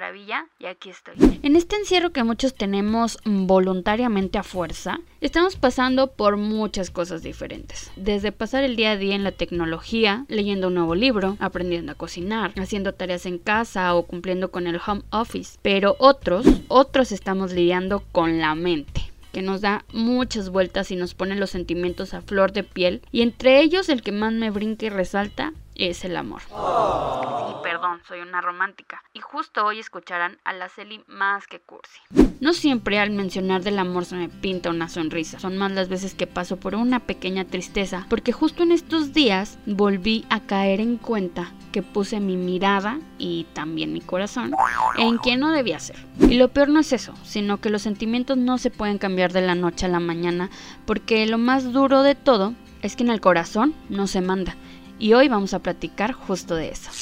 maravilla y aquí estoy. En este encierro que muchos tenemos voluntariamente a fuerza, estamos pasando por muchas cosas diferentes. Desde pasar el día a día en la tecnología, leyendo un nuevo libro, aprendiendo a cocinar, haciendo tareas en casa o cumpliendo con el home office. Pero otros estamos lidiando con la mente, que nos da muchas vueltas y nos pone los sentimientos a flor de piel, y entre ellos el que más me brinca y resalta es el amor. Sí, perdón, soy una romántica. Y justo hoy escucharán a la Celi más que cursi. No siempre al mencionar del amor se me pinta una sonrisa. Son más las veces que paso por una pequeña tristeza, porque justo en estos días volví a caer en cuenta que puse mi mirada y también mi corazón en quien no debía ser. Y lo peor no es eso, sino que los sentimientos no se pueden cambiar de la noche a la mañana, porque lo más duro de todo es que en el corazón no se manda. Y hoy vamos a platicar justo de eso.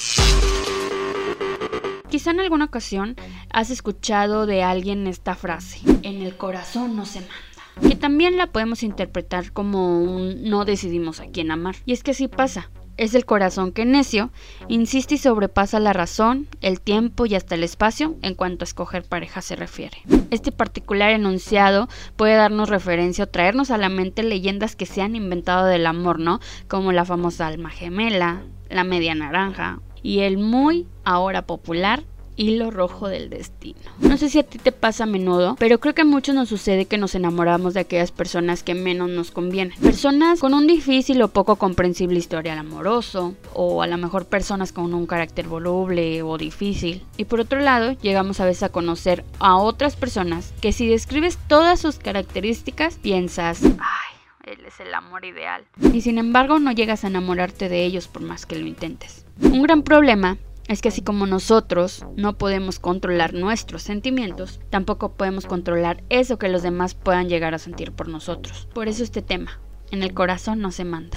Quizá en alguna ocasión has escuchado de alguien esta frase: en el corazón no se manda, que también la podemos interpretar como un no decidimos a quién amar. Y es que así pasa. Es el corazón que necio insiste y sobrepasa la razón, el tiempo y hasta el espacio en cuanto a escoger pareja se refiere. Este particular enunciado puede darnos referencia o traernos a la mente leyendas que se han inventado del amor, ¿no? Como la famosa alma gemela, la media naranja y el muy ahora popular hilo rojo del destino. No sé si a ti te pasa a menudo, pero creo que a muchos nos sucede que nos enamoramos de aquellas personas que menos nos convienen. Personas con un difícil o poco comprensible historial amoroso, o a lo mejor personas con un carácter voluble o difícil. Y por otro lado, llegamos a veces a conocer a otras personas que si describes todas sus características, piensas: ¡ay! Él es el amor ideal. Y sin embargo, no llegas a enamorarte de ellos por más que lo intentes. Un gran problema es que así como nosotros no podemos controlar nuestros sentimientos, tampoco podemos controlar eso que los demás puedan llegar a sentir por nosotros. Por eso este tema, en el corazón no se manda.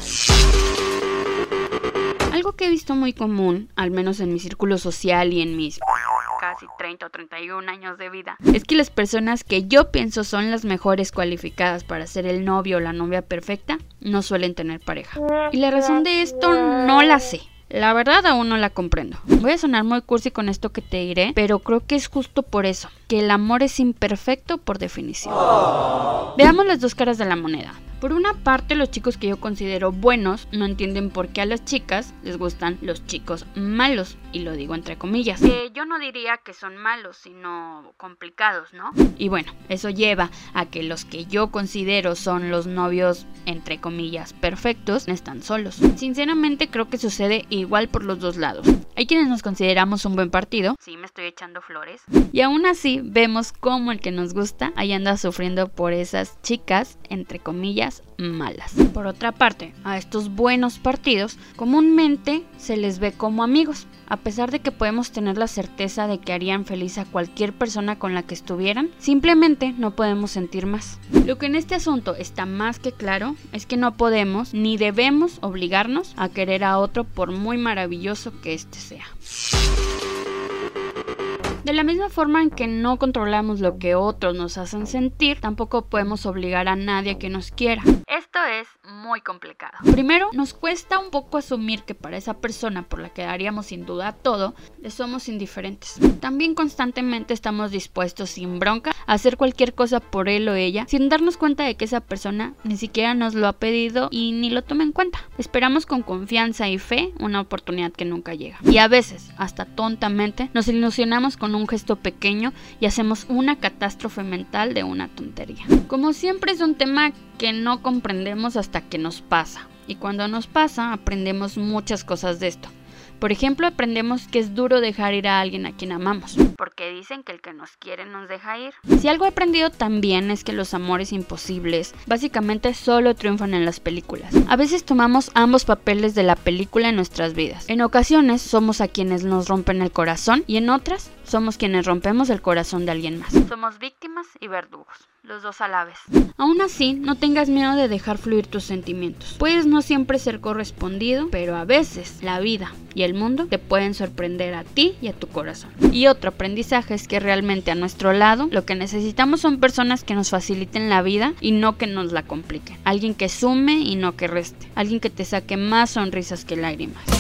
Algo que he visto muy común, al menos en mi círculo social y en mis casi 30 o 31 años de vida, es que las personas que yo pienso son las mejores cualificadas para ser el novio o la novia perfecta, no suelen tener pareja. Y la razón de esto no la sé. La verdad aún no la comprendo. Voy a sonar muy cursi con esto que te diré, pero creo que es justo por eso, que el amor es imperfecto por definición. Veamos las dos caras de la moneda. Por una parte, los chicos que yo considero buenos no entienden por qué a las chicas les gustan los chicos malos, y lo digo entre comillas. Yo no diría que son malos, sino complicados, ¿no? Y bueno, eso lleva a que los que yo considero son los novios, entre comillas, perfectos, están solos. Sinceramente creo que sucede igual por los dos lados. Hay quienes nos consideramos un buen partido, sí me estoy echando flores, y aún así vemos cómo el que nos gusta ahí anda sufriendo por esas chicas, entre comillas, malas. Por otra parte, a estos buenos partidos comúnmente se les ve como amigos, a pesar de que podemos tener la certeza de que harían feliz a cualquier persona con la que estuvieran, simplemente no podemos sentir más. Lo que en este asunto está más que claro es que no podemos ni debemos obligarnos a querer a otro por muy maravilloso que éste sea. De la misma forma en que no controlamos lo que otros nos hacen sentir, tampoco podemos obligar a nadie a que nos quiera. Esto es muy complicado. Primero, nos cuesta un poco asumir que para esa persona por la que daríamos sin duda todo, le somos indiferentes. También constantemente estamos dispuestos sin bronca a hacer cualquier cosa por él o ella, sin darnos cuenta de que esa persona ni siquiera nos lo ha pedido y ni lo toma en cuenta. Esperamos con confianza y fe una oportunidad que nunca llega. Y a veces, hasta tontamente, nos ilusionamos con un gesto pequeño y hacemos una catástrofe mental de una tontería. Como siempre, es un tema que no comprendemos hasta que nos pasa, y cuando nos pasa aprendemos muchas cosas de esto. Por ejemplo, aprendemos que es duro dejar ir a alguien a quien amamos, porque dicen que el que nos quiere nos deja ir. Si algo he aprendido también es que los amores imposibles básicamente solo triunfan en las películas. A veces tomamos ambos papeles de la película en nuestras vidas. En ocasiones somos a quienes nos rompen el corazón y en otras somos quienes rompemos el corazón de alguien más. Somos víctimas y verdugos, los dos a la vez. Aún así, no tengas miedo de dejar fluir tus sentimientos. Puedes no siempre ser correspondido, pero a veces la vida y el mundo te pueden sorprender a ti y a tu corazón. Y otro aprendizaje es que realmente a nuestro lado lo que necesitamos son personas que nos faciliten la vida y no que nos la compliquen. Alguien que sume y no que reste. Alguien que te saque más sonrisas que lágrimas.